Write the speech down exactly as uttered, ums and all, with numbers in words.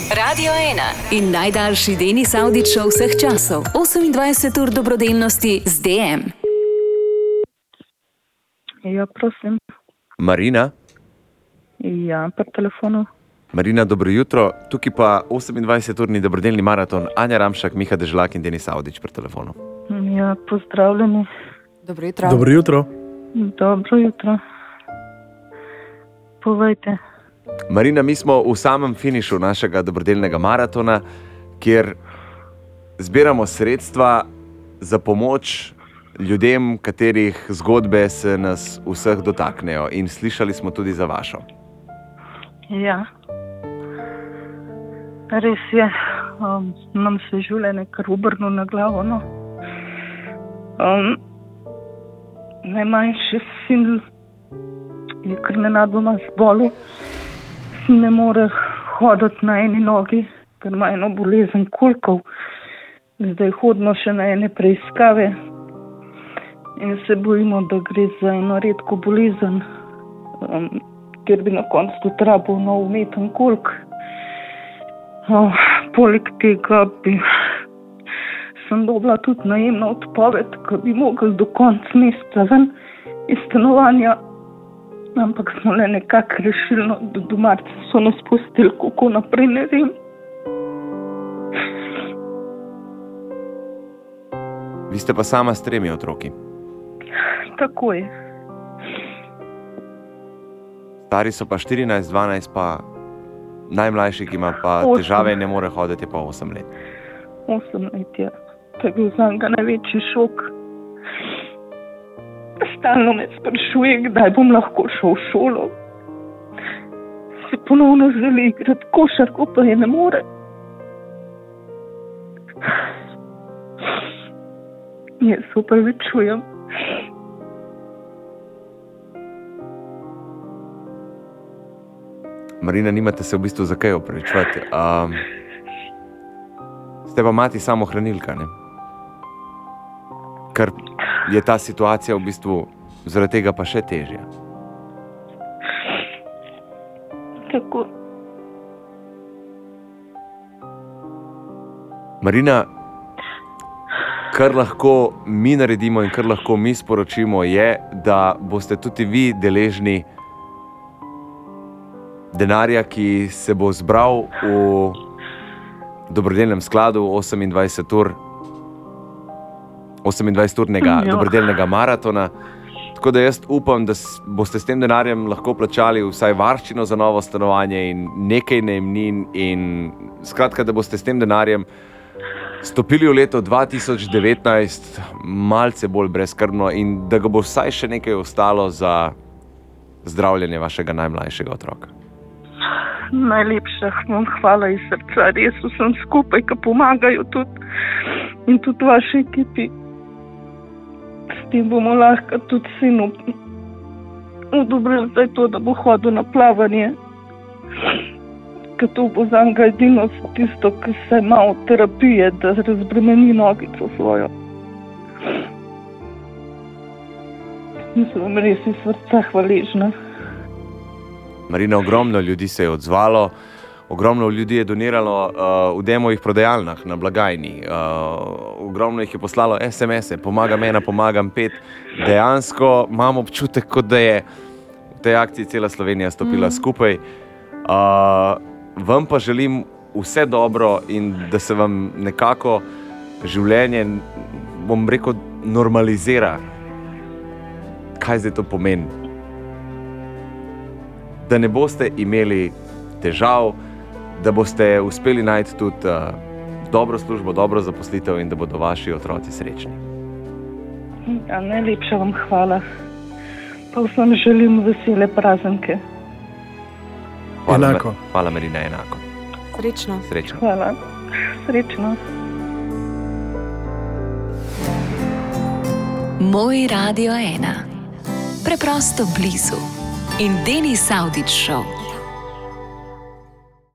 Radio ena in najdaljši Denis Avdić Show vseh časov. osemindvajset ur dobrodelnosti z D M. Ja, prosim. Marina? Ja, per telefonu. Marina, dobro jutro. Tukaj pa osemindvajseturni dobrodelni maraton. Anja Ramšak, Miha Dežlak in Denis Avdić per telefonu. Ja, pozdravljeni. Dobro jutro. Dobro jutro. Dobro jutro. Povejte. Marina, mi smo v samem finišu našega dobrodelnega maratona, kjer zbiramo sredstva za pomoč ljudem, katerih zgodbe se nas vseh dotaknejo. In slišali smo tudi za vašo. Ja. Res je. Um, nam se življenje kar obrnilo na glavo, no. Um, najmanjši sin je kar nenadoma zbolel. Ne more hoditi na eni nogi, ker ima eno bolezen kolkov. Zdaj hodimo še na ene preiskave in se bojimo, da gre za eno redko bolezen, um, ker bi na koncu tudi rabil nov umeten kolk. Uh, poleg tega bi sem dobila tudi najemno odpoved, ki bi mogli do konca meseca ven iz stanovanja. Ampak smo le nekako rešili, no, do, do marca so nas pustili, kako naprej, ne vem. Vi ste pa sama s tremi otroki. Tako je. Stari so pa štirinajst, dvanajst, pa najmlajši, ki ima pa Osem. težave in ne more hoditi, je pa osem let. Osem let je. To je bil zanj največji šok. Stalno me sprašuje, kdaj bom lahko šel v šolo. Se ponovno želi igrati košarko, pa je ne more. Jaz se opravičujem. Marina, nimate se v bistvu za kaj opravičevati. Um, ste pa mati samohranilka, ne? Ker je ta situacija v bistvu zaradi tega pa še težja. Tako. Marina, kar lahko mi naredimo in kar lahko mi sporočimo je, da boste tudi vi deležni denarja, ki se bo zbral v dobrodelnem skladu osemindvajset ur osemindvajseturnega Jo. dobrodelnega maratona. Tako da jaz upam, da boste s tem denarjem lahko plačali vsaj varščino za novo stanovanje in nekaj najemnin in skratka, da boste s tem denarjem stopili v leto dva tisoč devetnajst malce bolj brezskrbno in da ga bo vsaj še nekaj ostalo za zdravljenje vašega najmlajšega otroka. Najlepša vam hvala iz srca. Res vsem skupaj, ki pomagajo tudi in tudi vaši ekipi. S tem bomo lahko tudi sinu odobrili zdaj to, da bo hodil na plavanje. Ker to bo za njega edino tisto, ki se ima od terapije, da razbremeni nogico svojo. In sem vam res iz srca hvaležna. Marina, ogromno ljudi se je odzvalo, ogromno ljudi je doniralo uh, v demovih prodajalnah na blagajni, uh, ogromno jih je poslalo es em es-e, pomagam ena, pomagam pet. Dejansko imam občutek, kot da je v tej akciji cela Slovenija stopila mm. skupaj. Uh, vam pa želim vse dobro in da se vam nekako življenje, bom rekel, normalizira. Kaj zdaj to pomeni? Da ne boste imeli težav, da boste uspeli najti tudi uh, dobro službo, dobro zaposlitev in da bodo vaši otroci srečni. Ja, najlepša vam hvala. Pa vsem želim vesele praznike. Hvala, Enako. Hvala, Marina, enako. Srečno. Srečno. Hvala. Srečno. Moj Radio ena. Preprosto blizu. In Denis Avdić Show.